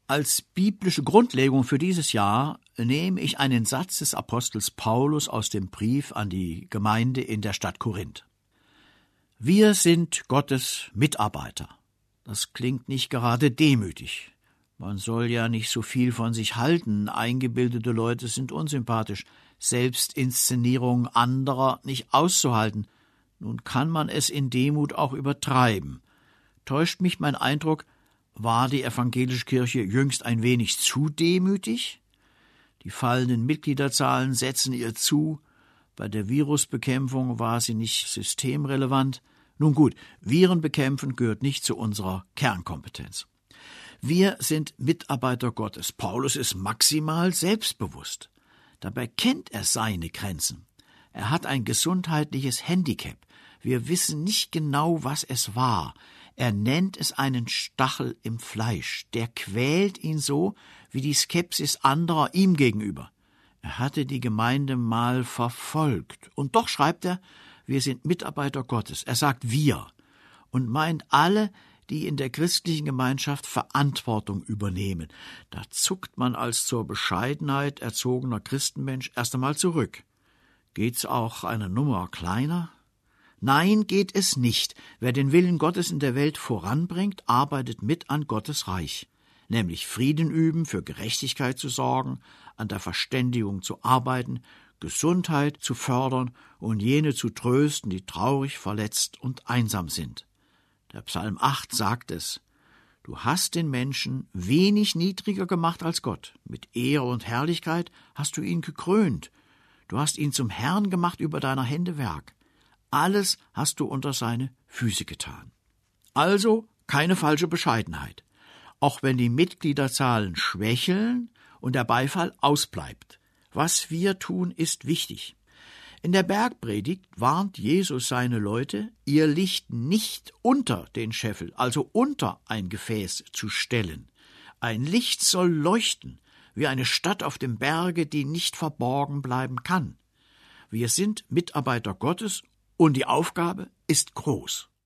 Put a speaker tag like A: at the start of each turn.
A: Als biblische Grundlegung für dieses Jahr nehme ich einen Satz des Apostels Paulus aus dem Brief an die Gemeinde in der Stadt Korinth. Wir sind Gottes Mitarbeiter. Das klingt nicht gerade demütig. Man soll ja nicht so viel von sich halten, eingebildete Leute sind unsympathisch, Selbstinszenierung anderer nicht auszuhalten. Nun kann man es in Demut auch übertreiben. Täuscht mich mein Eindruck, war die evangelische Kirche jüngst ein wenig zu demütig? Die fallenden Mitgliederzahlen setzen ihr zu. Bei der Virusbekämpfung war sie nicht systemrelevant. Nun gut, Viren bekämpfen gehört nicht zu unserer Kernkompetenz. Wir sind Mitarbeiter Gottes. Paulus ist maximal selbstbewusst. Dabei kennt er seine Grenzen. Er hat ein gesundheitliches Handicap. Wir wissen nicht genau, was es war. Er nennt es einen Stachel im Fleisch. Der quält ihn so wie die Skepsis anderer ihm gegenüber. Er hatte die Gemeinde mal verfolgt. Und doch schreibt er, wir sind Mitarbeiter Gottes. Er sagt wir und meint alle, die in der christlichen Gemeinschaft Verantwortung übernehmen. Da zuckt man als zur Bescheidenheit erzogener Christenmensch erst einmal zurück. Geht's auch eine Nummer kleiner? Nein, geht es nicht. Wer den Willen Gottes in der Welt voranbringt, arbeitet mit an Gottes Reich, nämlich Frieden üben, für Gerechtigkeit zu sorgen, an der Verständigung zu arbeiten, Gesundheit zu fördern und jene zu trösten, die traurig, verletzt und einsam sind. Der Psalm 8 sagt es: Du hast den Menschen wenig niedriger gemacht als Gott. Mit Ehre und Herrlichkeit hast du ihn gekrönt. Du hast ihn zum Herrn gemacht über deiner Hände Werk. Alles hast du unter seine Füße getan. Also keine falsche Bescheidenheit, auch wenn die Mitgliederzahlen schwächeln und der Beifall ausbleibt. Was wir tun, ist wichtig. In der Bergpredigt warnt Jesus seine Leute, ihr Licht nicht unter den Scheffel, also unter ein Gefäß zu stellen. Ein Licht soll leuchten, wie eine Stadt auf dem Berge, die nicht verborgen bleiben kann. Wir sind Mitarbeiter Gottes und die Aufgabe ist groß.